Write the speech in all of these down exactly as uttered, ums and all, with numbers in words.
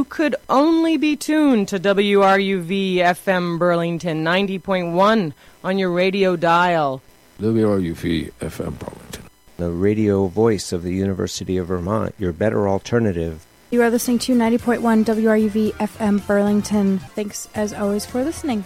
could only be tuned to W R U V F M Burlington ninety point one on your radio dial. W R U V F M Burlington, the radio voice of the University of Vermont, your better alternative. You are listening to ninety point one W R U V F M Burlington. Thanks, as always, for listening.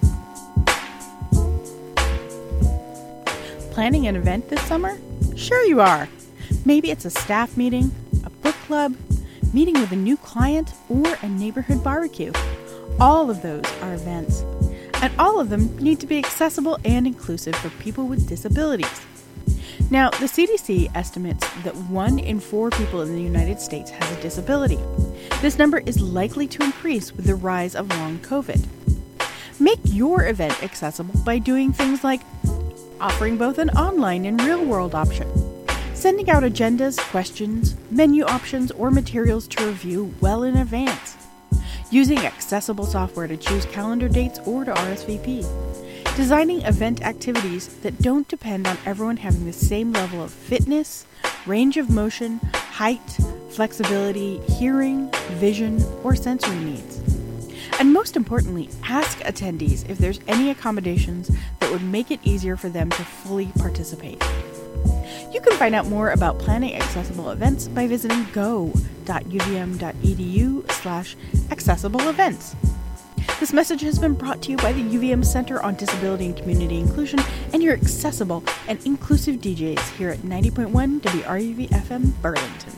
Planning an event this summer? Sure you are. Maybe it's a staff meeting, a book club, meeting with a new client, or a neighborhood barbecue. All of those are events, and all of them need to be accessible and inclusive for people with disabilities. Now, the C D C estimates that one in four people in the United States has a disability. This number is likely to increase with the rise of long COVID. Make your event accessible by doing things like offering both an online and real-world option, sending out agendas, questions, menu options, or materials to review well in advance, using accessible software to choose calendar dates or to R S V P, designing event activities that don't depend on everyone having the same level of fitness, range of motion, height, flexibility, hearing, vision, or sensory needs. And most importantly, ask attendees if there's any accommodations that would make it easier for them to fully participate. You can find out more about planning accessible events by visiting go dot u v m dot e d u slash accessible events. This message has been brought to you by the U V M Center on Disability and Community Inclusion and your accessible and inclusive D Js here at ninety point one W R U V F M Burlington.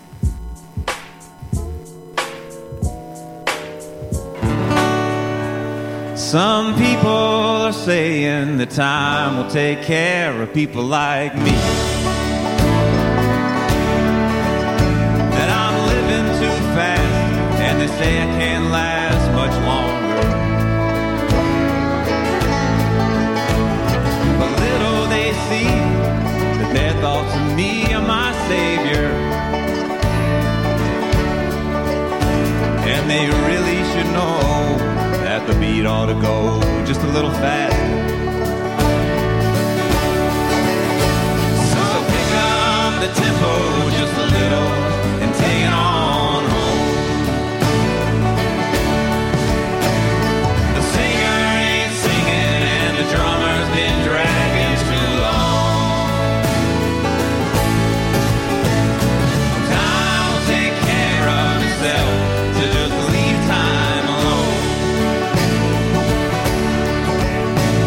Some people are saying that time will take care of people like me. That I'm living too fast, and they say I can't last much longer. But little they see that their thoughts of me are my savior, and they really should know that the beat ought to go just a little faster. So pick up the tempo just a little and take it on home. The singer ain't singing and the drummer's been dragging too long. Time will take care of itself, so just leave time alone.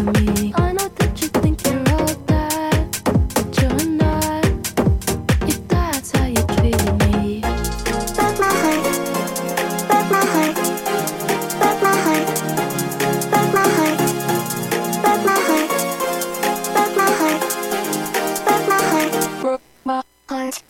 me. I know that you think you're all that, but you're not. If that's how you treat me. Break my heart, break my heart, break my heart, break my heart, break my heart, break my heart, break my heart, broke my heart.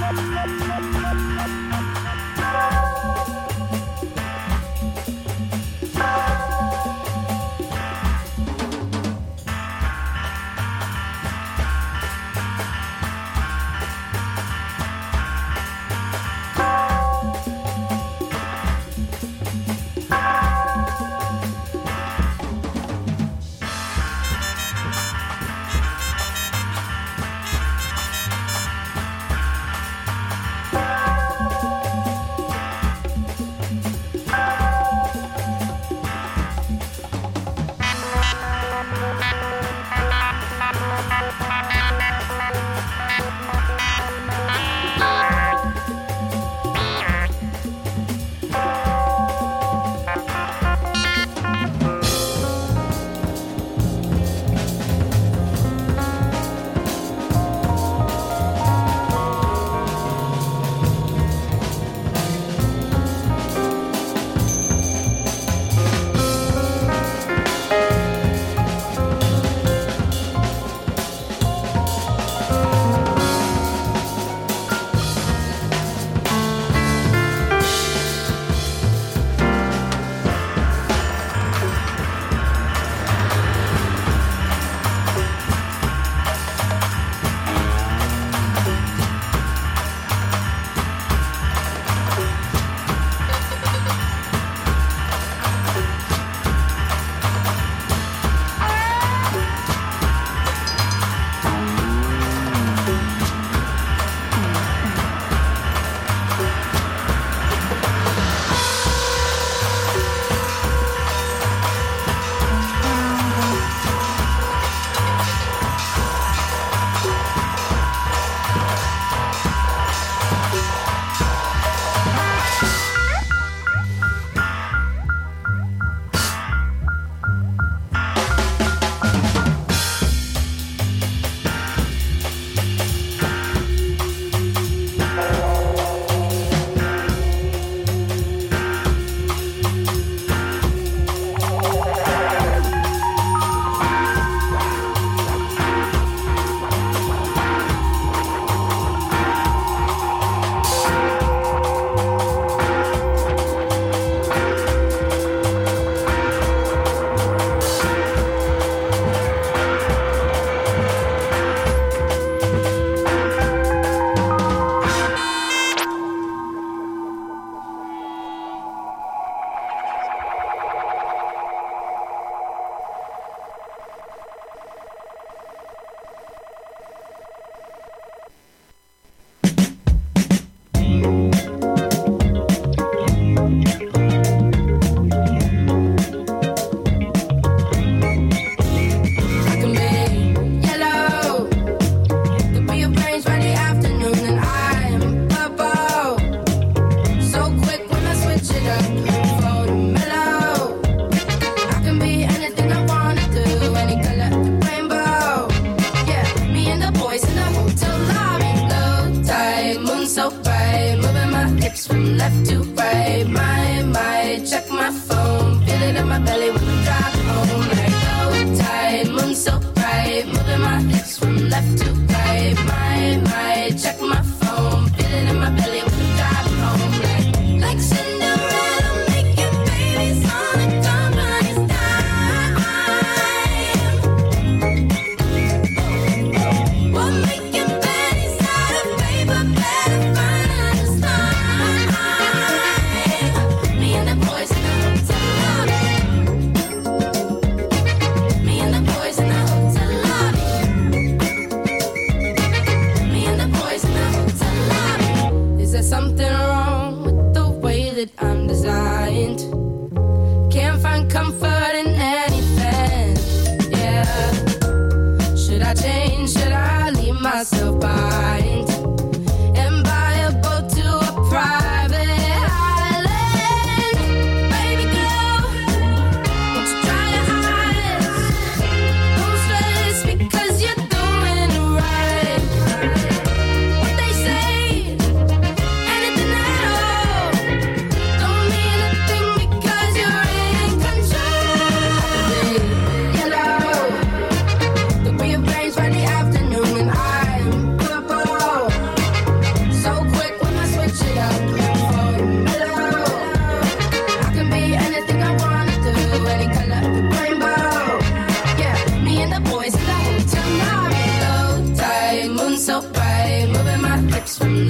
Anything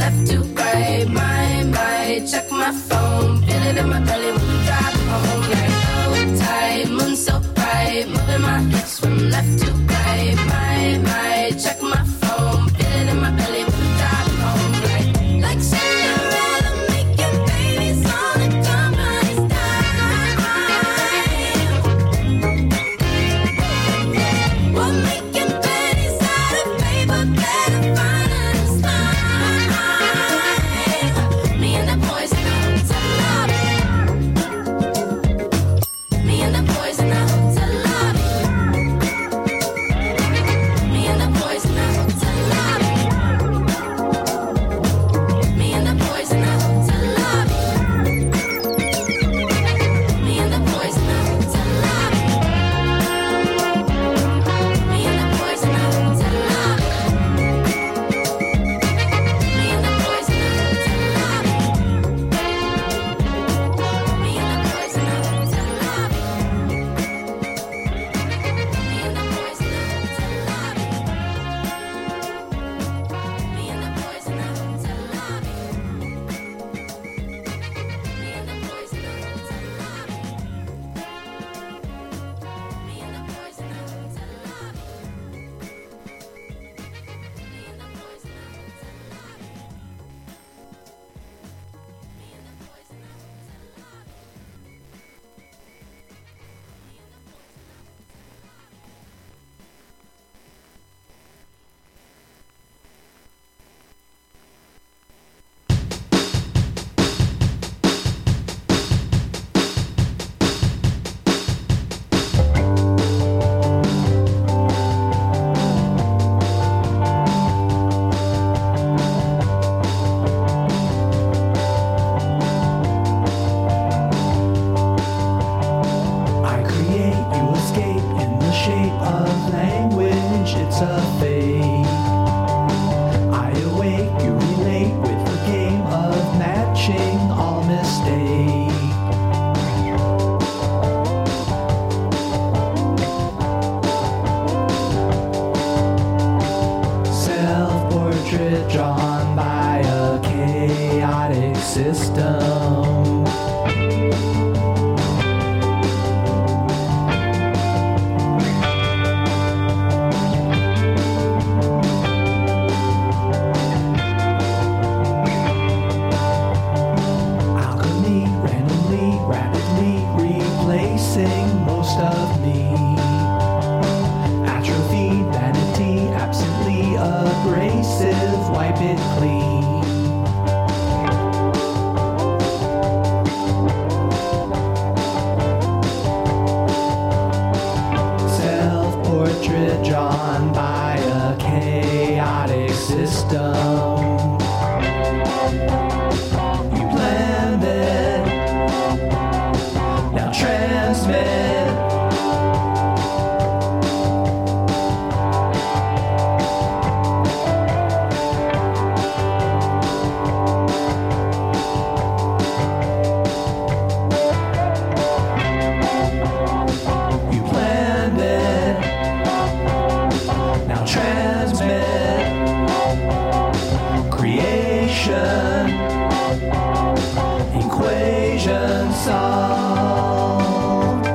left to right. My, my, check my phone. Feel it in my belly when we drive home. Like, oh, tight, moon so bright. Moving my hips from left to right. My, my, check my phone. Feel it in my belly when we drive home. Like, like Cinderella making babies on a company's dime. We're making pennies out of paper, better find a smile. Me and the boys in the hotel lobby. Me and the boys in the hotel lobby. Me and the boys in the hotel lobby. Me and the boys in the hotel lobby. Me and the boys in the hotel lobby. Me and the boys in the hotel lobby. Me and the boys in the hotel lobby. Me and the boys in the hotel lobby. Me and the boys in the hotel lobby. Me and the boys in the hotel lobby. Me and the boys in the hotel lobby. Me and the boys in the hotel lobby. Me and the boys in the hotel lobby. Me and the boys in the hotel lobby. I create, you escape in the shape of language, it's a fate. I awake, you relate with a game of matching all mistake. Self-portrait drawn by a chaotic system. Alchemy, randomly, rapidly replacing most of me. Atrophied vanity, absently abrasive, wipe it clean. Self-portrait drawn by a chaotic system. You planned it, now transmit. You planned it, now transmit. Creation, equation solved.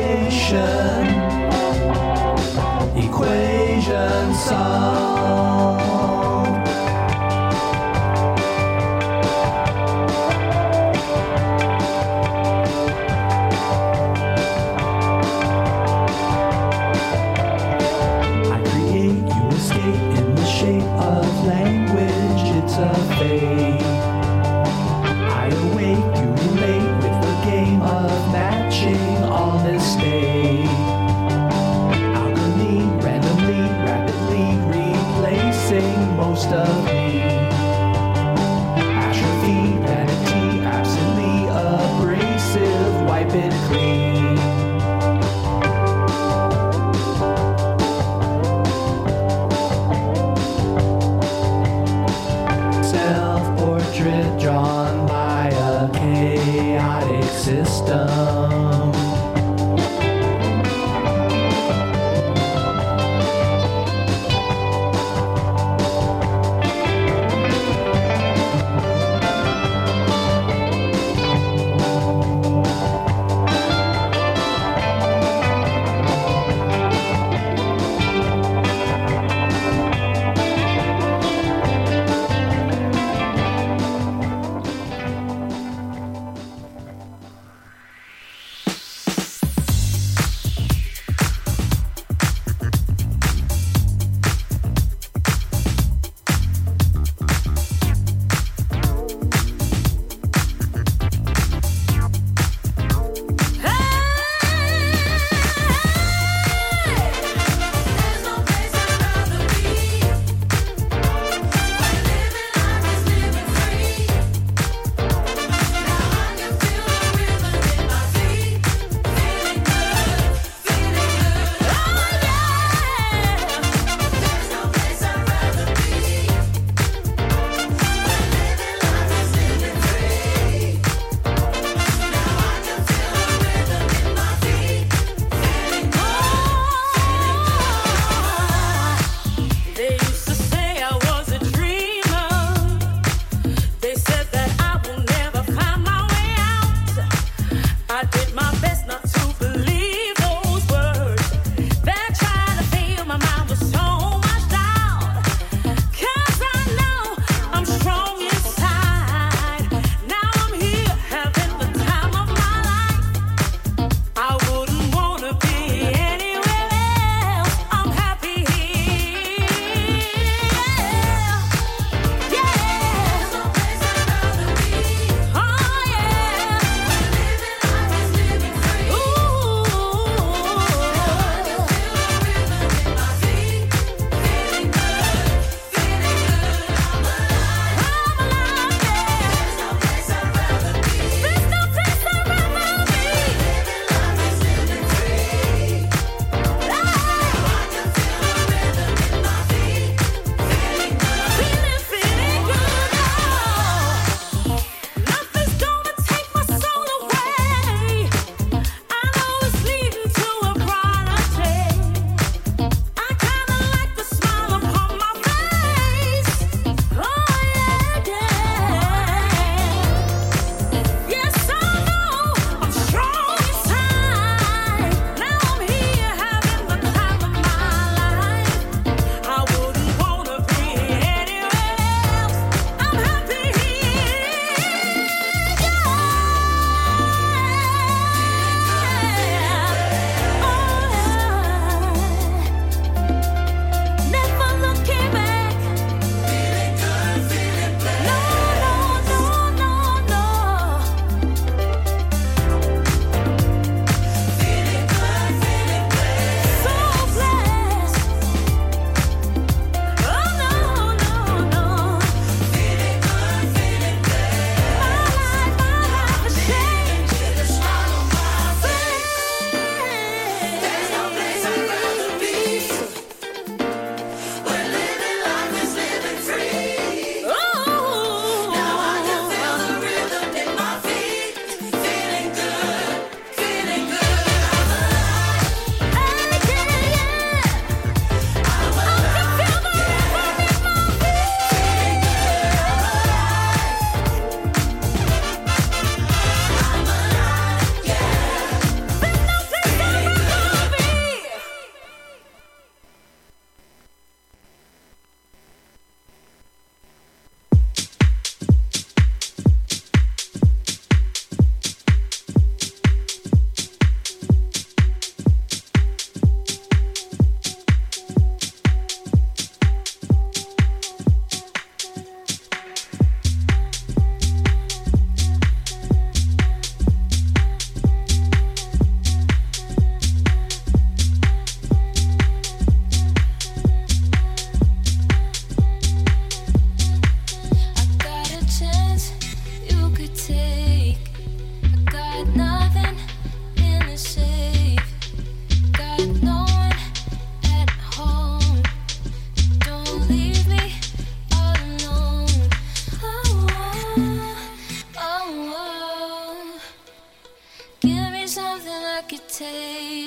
simulation. Equation solved. I create, you escape in the shape of language. It's a fate. I awake, you relate with the game of matching on this state. Alchemy, randomly, rapidly replacing most of me. Atrophy, vanity, absently abrasive, wipe it clean. Self-portrait drawn by a chaotic system.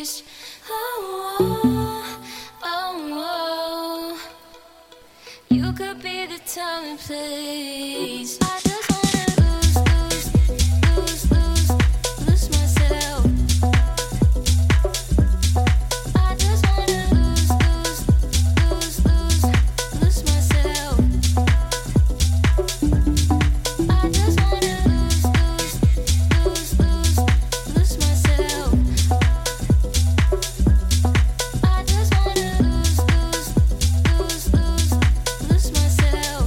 taste. Oh, oh, oh, oh. You could be the time and place. I just wanna lose, lose, lose, lose, lose myself. I just wanna lose, lose, lose, lose, lose myself. I just wanna lose, lose, lose, lose, lose myself. I just wanna lose, lose, lose, lose, lose myself.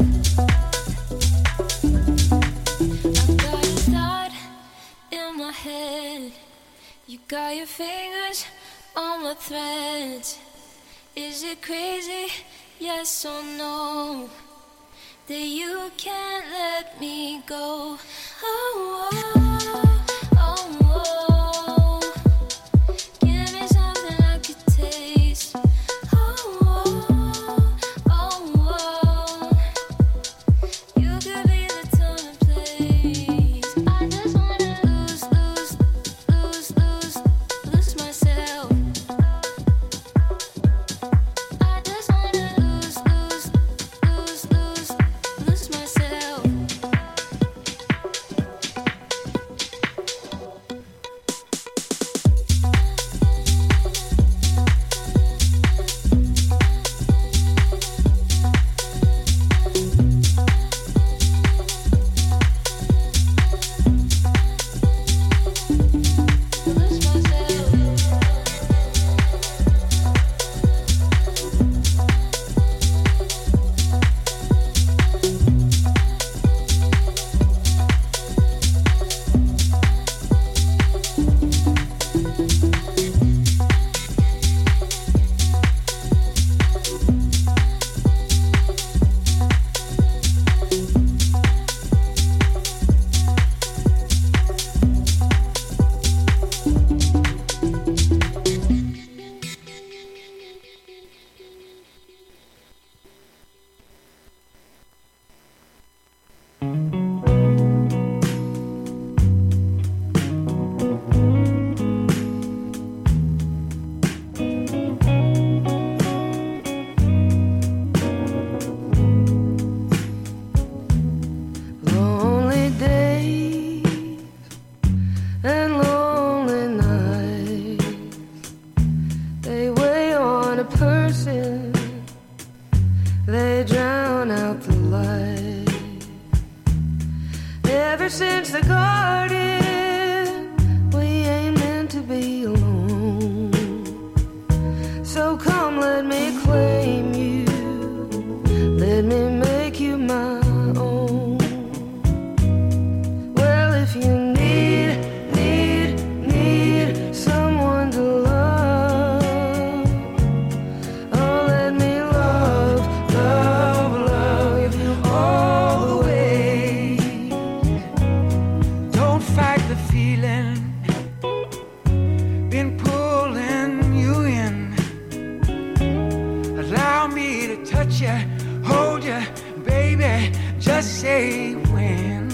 I've got a thought in my head. You got your fingers on my threads. Is it crazy? Yes or no? That you can't let me go. Oh, oh, oh, oh. Give me something I could taste. Oh, oh, oh, oh. You could be the time and place. I just wanna lose, lose, lose, lose, lose myself. I just wanna lose, lose, lose, lose, lose myself. Lose myself. Lonely days and lonely nights, they weigh on a person, they drown out the light. Ever since the garden, we ain't meant to be alone. So come, let me claim you, let me make you my own. Well, if you need, need, need someone to love, oh, let me love, love, love you all the way. Don't fight the feeling, been pulling you in. Allow me to touch you, hold you, baby, just say when.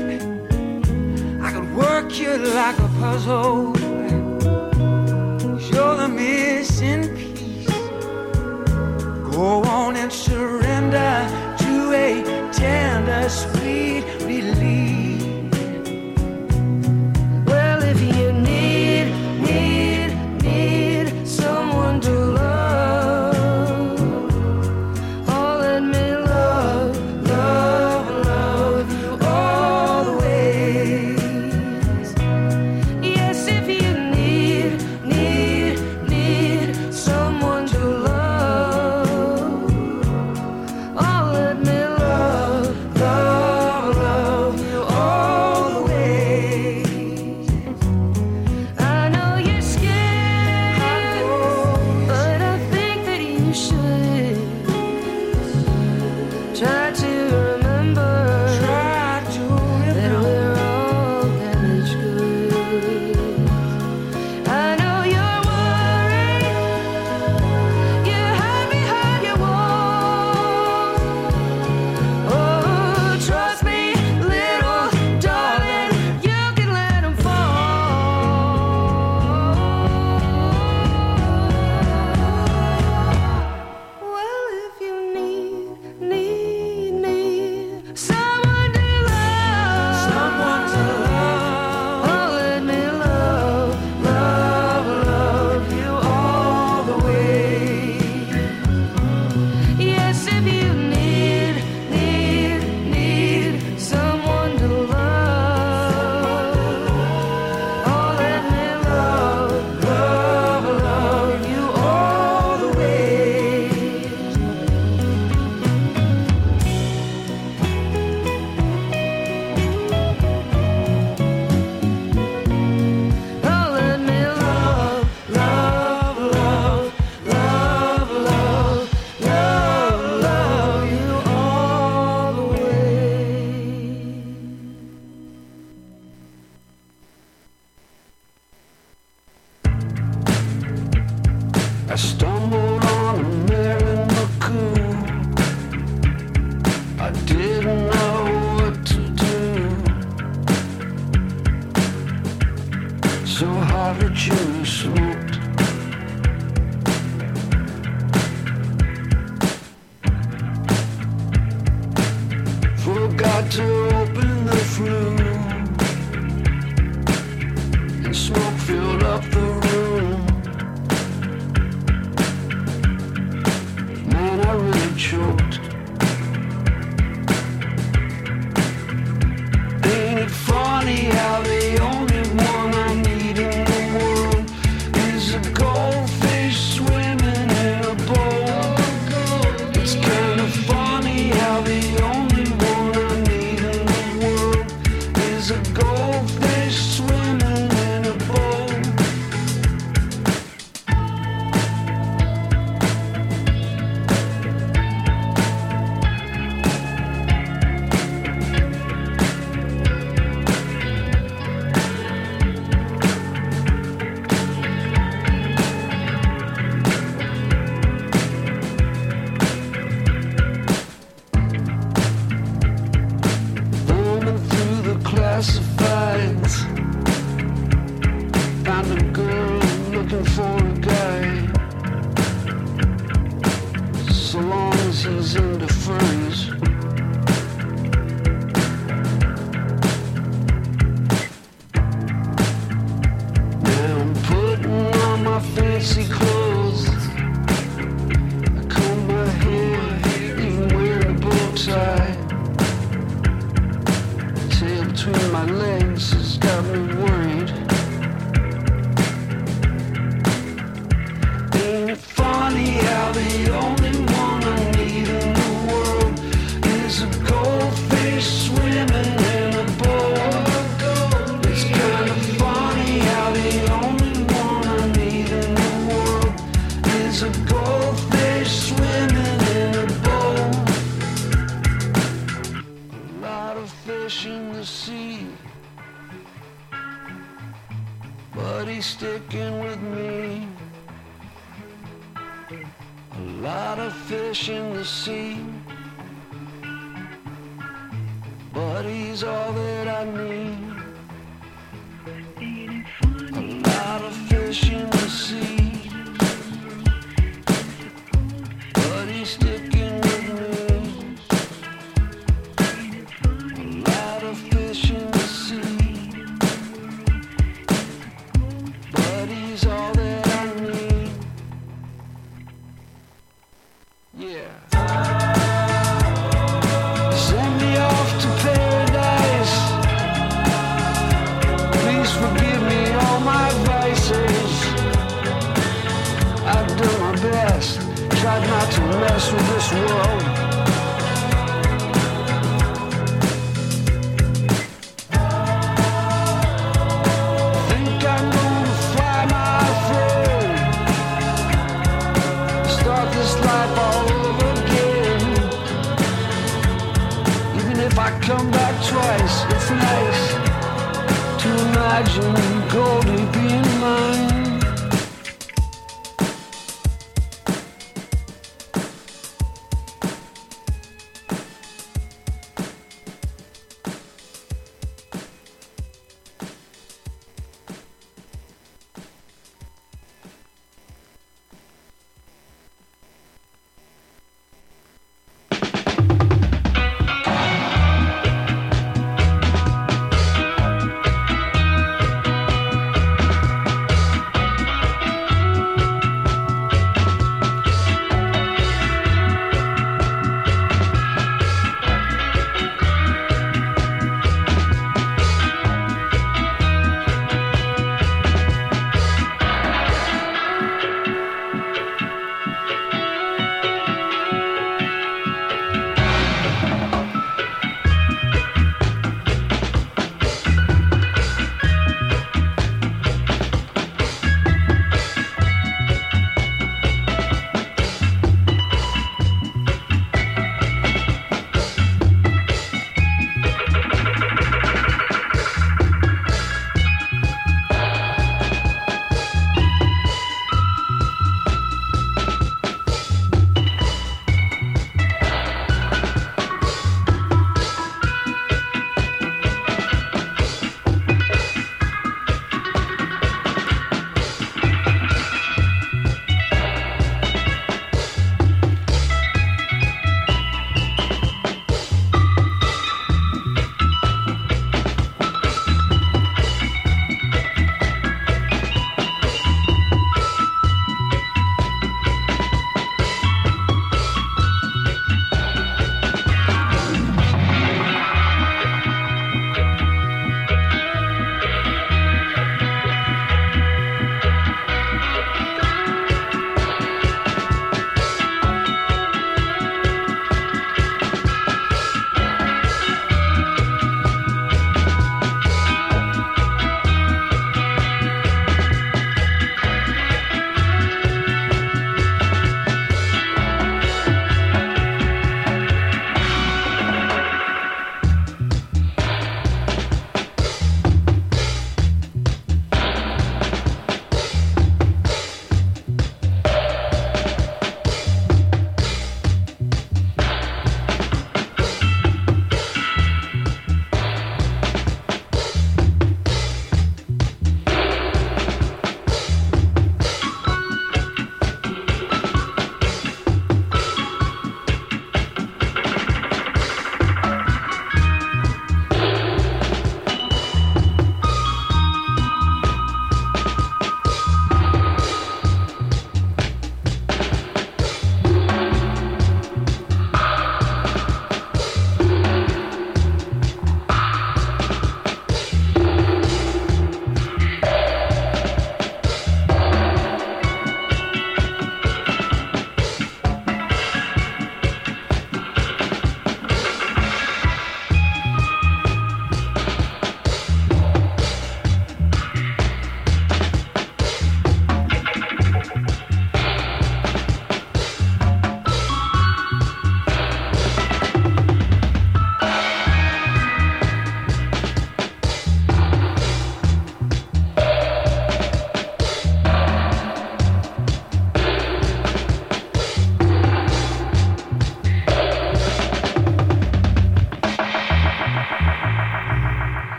I could work you like a puzzle, 'cause you're the missing piece. Go on and surrender to a tender, sweet release. Well, if you need, need, need someone to love, oh, let me love, love, love you all the ways. Yes, if stumbled on a Mary McCoo. I didn't know what to do, so hard that you smoked. Forgot to open the flue, and smoke filled up the room. Man, I really choked. Ain't it funny how the only one I need in the world is a goldfish swimming in a bowl? It's kind of funny how the only one I need in the world is a goldfish swimming in a bowl. Thumbing through the classifieds, found a girl looking for a guy. So long as he's into furries. Now I'm putting on my fancy clothes. I comb my hair, even wearing a bow tie. Tail between my legs has got me worried. Ain't it funny how the only one I need in the world is a goldfish swimming in a bowl? It's kind of funny how the only one I need in the world is a goldfish swimming in a bowl. A lot of fish in the sea, but he's sticking with me. A lot of fish in the sea, but he's all that I need. A lot of fish in the sea, but he's sticking with me. A lot of fish in the sea, but he's all that I need. Yeah. Send me off to paradise. Please forgive me all my vices. I've done my best, tried not to mess with this world. Think I'm gonna fly my throne, start this life all over again. Even if I come back twice, it's nice to imagine Goldie being mine.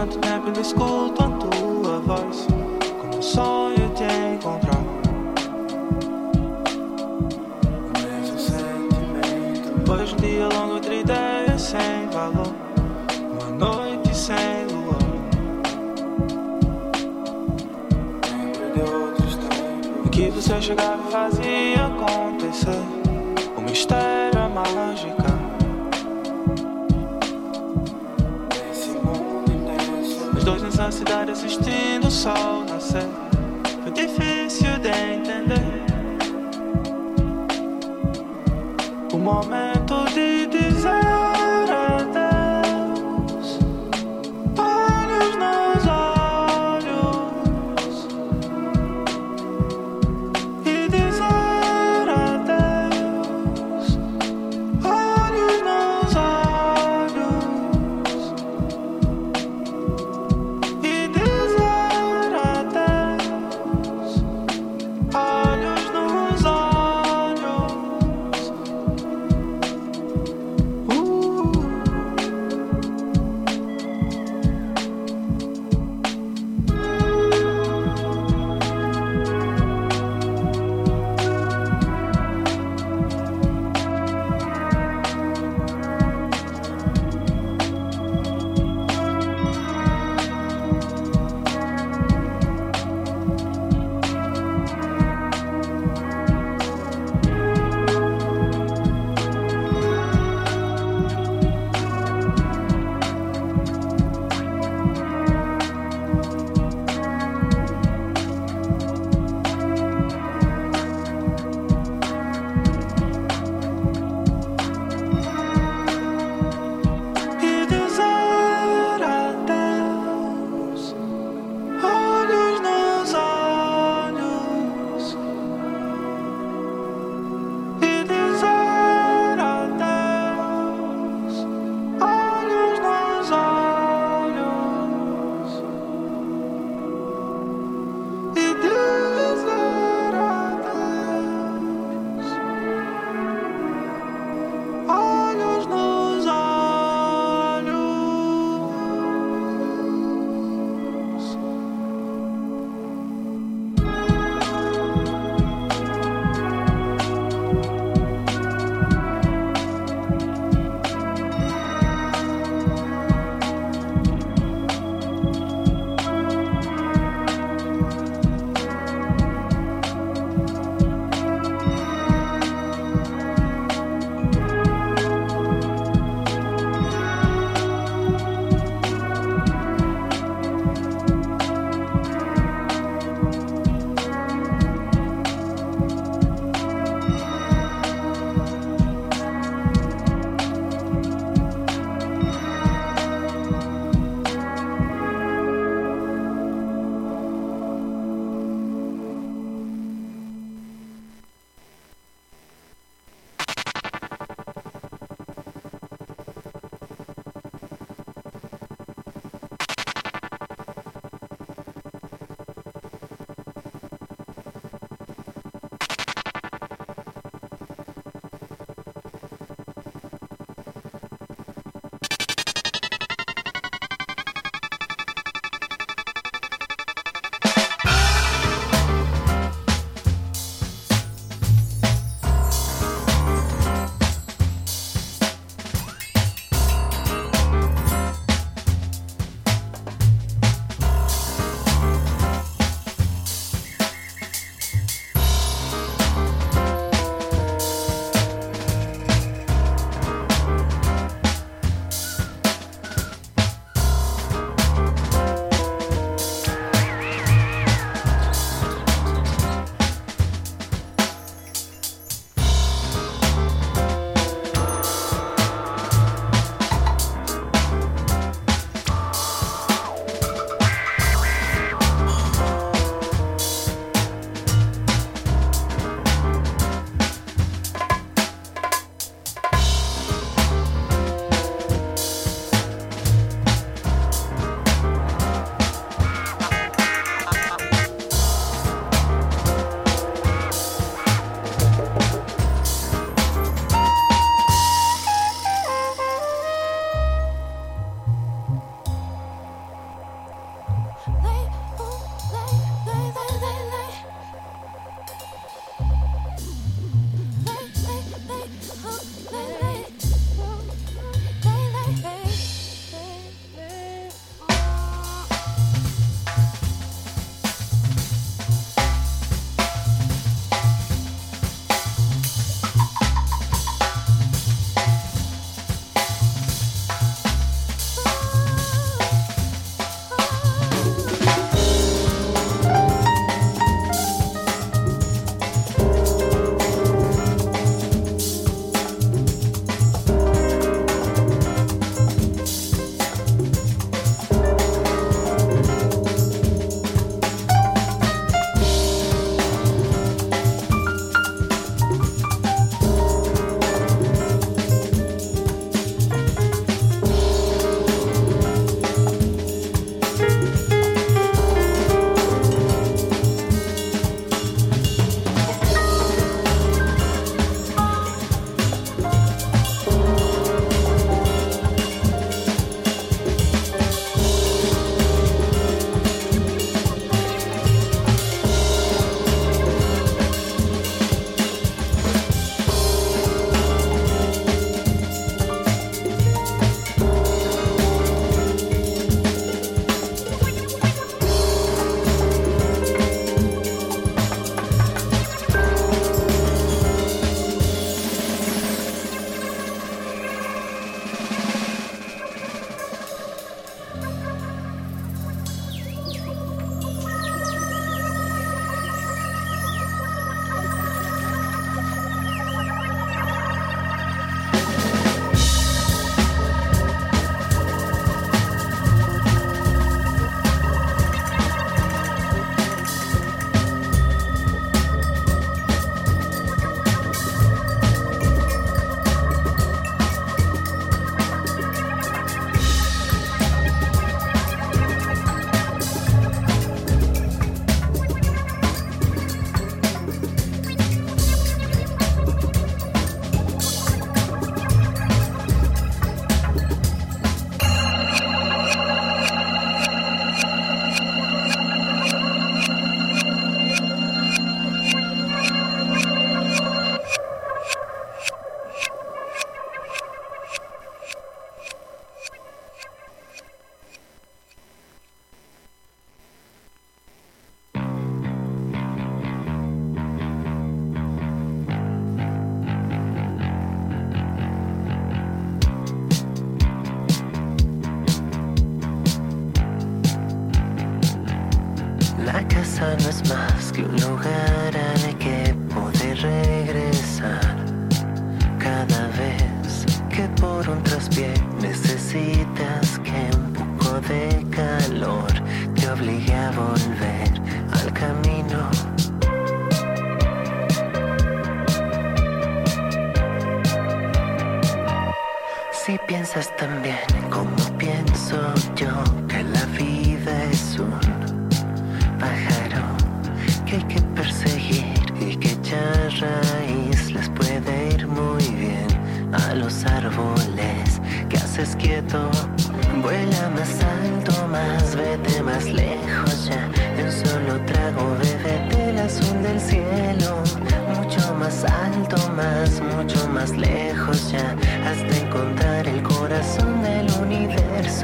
quanto tempo ainda escuto a tua voz, como um sonho te encontrar. O mesmo sentimento. Depois de um dia longo, outra ideia sem valor, uma noite sem luar. Lembro de outros tempos em que você chegava e fazia acontecer o mistério, a mágica. Dois nessa cidade assistindo o sol nascer, foi difícil de entender o momento de dizer adeus, olhos nos olhos, e dizer adeus, olhos nos olhos. Olhos nos olhos. que por un traspié necesitas que un poco de calor te obligue a volver al camino. Si piensas también como pienso yo, que la vida es un pájaro que hay que perseguir y que ya raíz les puede ir muy bien a los árboles que haces quieto. Vuela más alto, más vete más lejos ya. De un solo trago bébete el azul del cielo. Mucho más alto, más, mucho más lejos ya, hasta encontrar el corazón del universo.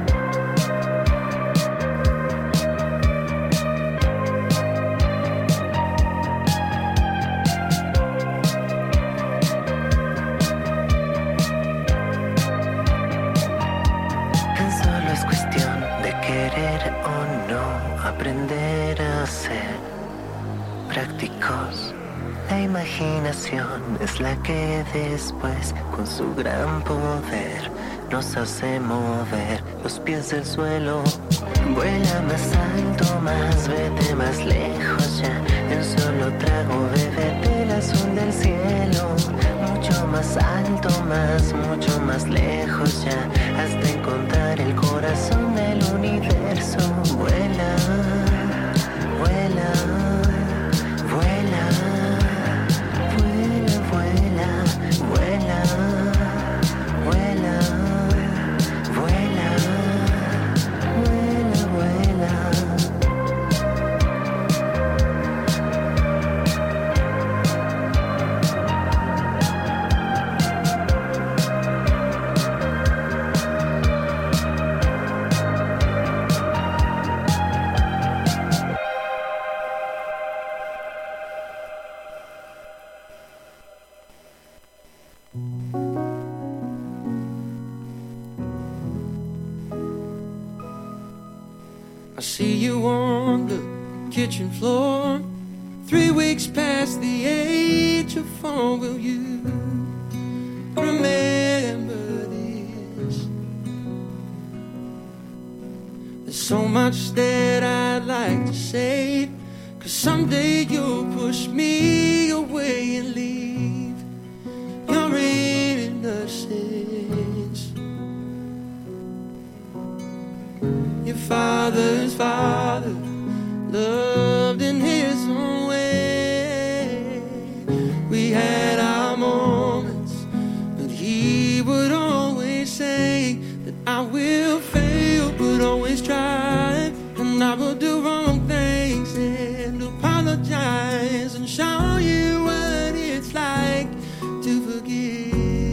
Tan solo es cuestión de querer o no, aprender a ser prácticos. La imaginación es la que después, con su gran poder, nos hace mover los pies del suelo. Vuela más alto, más vete más lejos ya. De un solo trago bébete el azul del cielo. Mucho más alto, más, mucho más lejos ya, hasta encontrar el corazón del universo. Vuela, vuela, vuela. Vuela, vuela, vuela, vuela, vuela. I see you on the kitchen floor, three weeks past the age of four. Will you remember this? There's so much that I'd like to say, 'cause someday you'll push me away and leave your innocence. Your father's father loved in his own way. We had our moments, but he would always say that I will fail, but always try. And I will do wrong things and apologize and show you what it's like to forgive.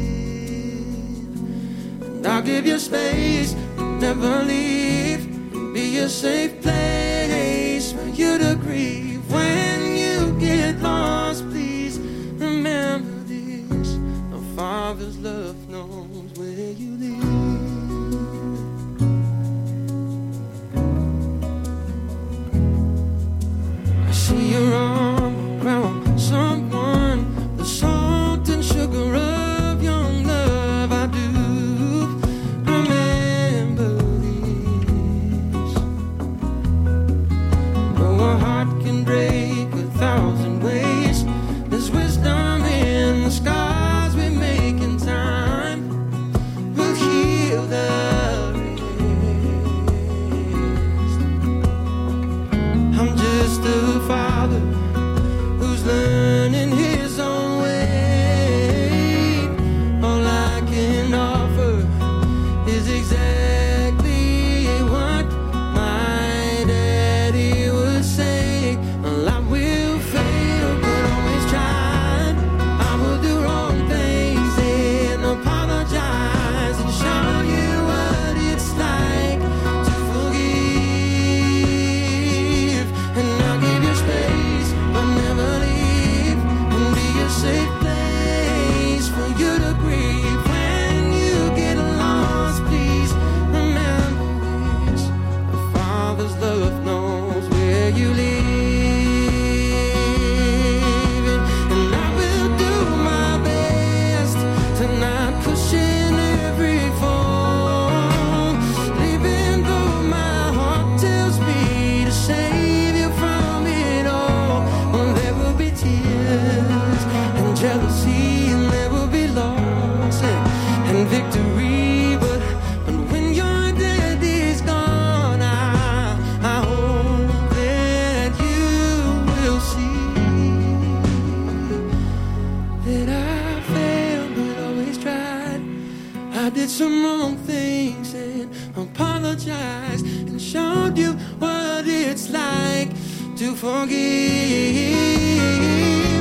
And I'll give you space, never leave. Be a safe place for you to grieve. When you get lost, please remember this: a father's love knows where you live. I see your arm around someone, the salt and sugar of young love. I do remember. A heart can break a thousand ways. There's wisdom in the scars we make in time. We'll heal I did some wrong things and apologized and showed you what it's like to forgive.